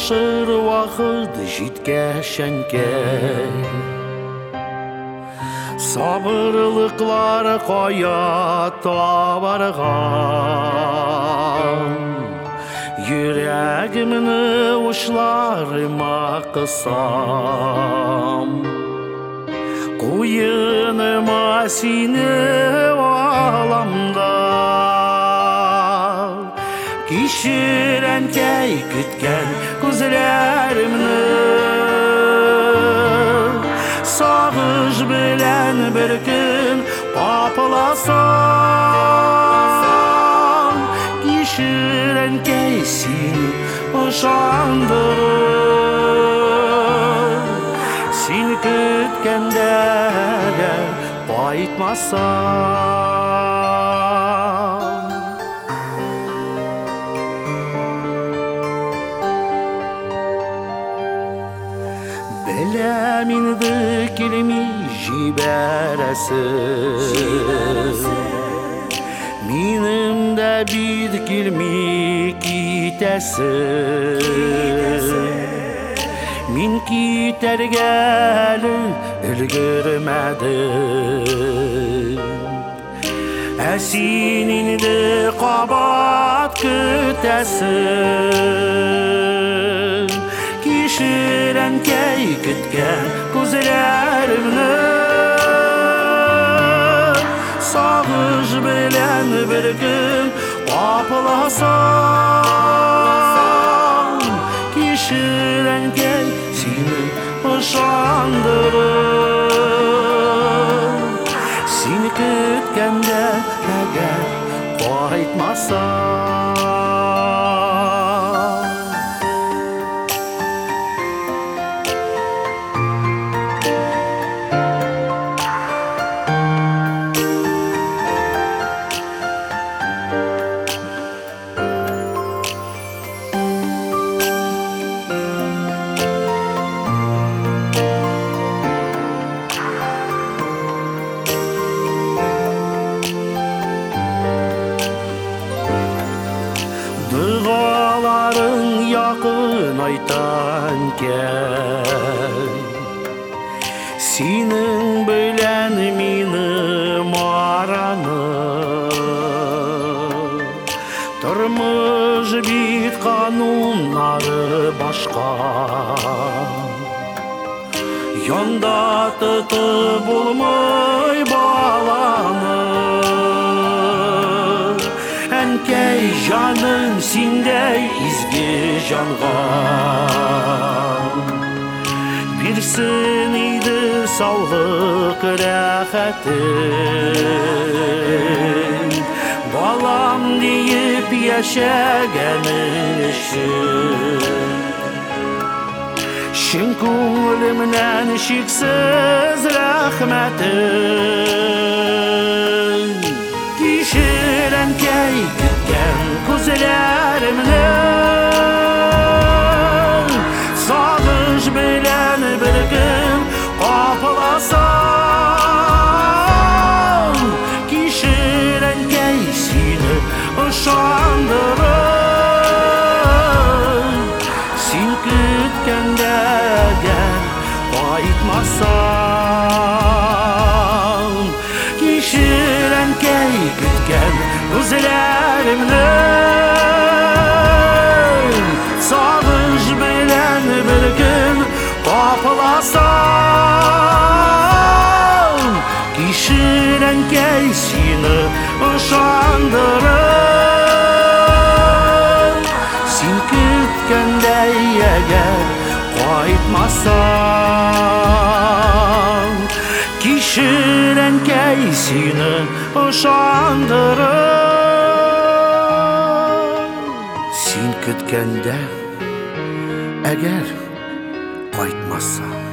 ашыр вақыт жеткәшәнке сабырлықлар қоя табарған Йөрәгімні ұшларыма қысам Қойыныма сені аламда Кешірәнкәй күткен күзләрімні Сағыш білән бір күн папыласам Кешірәнкәй сені ышандырып Сен күткәндәге қайтмасам Біләм инде келмей жібәрәсің Минем дә бит келмей китәсің Мин китәргә әле өлгермәдем Ә син инде кабат көтәсең Кешірәнкәй күткән күзләремне Сагыш белән бер көн капыласам Кешірәнкәй сине ышандырып Син көткәндә әгәр кайтмасам Dağların yakın aytanken Senin bilen minim aranı Turmuş bit kanunları başka Yanda tutup bulmay bağlanır Әнкәй жаным синдәй изге жанға Бирсен иде саулык рәхәтен Балам диеп яшәгәнең өчен Чын күңелемнән чиксез рәхмәтен Кешірәнкәй күткән күзләремне Сагыш белән бер көн капыласам Кешірәнкәй сине ышандырып Син көткәндә әгәр кайтмасам Кешірәнкәй күткән күзләремне Сагыш белән бер көн капыласам Кешірәнкәй сине ышандырып Син көткәндәй әгәр кайтмасам Кешірәнкәй сине ышандырып Син көткәндә әгәр кайтмасам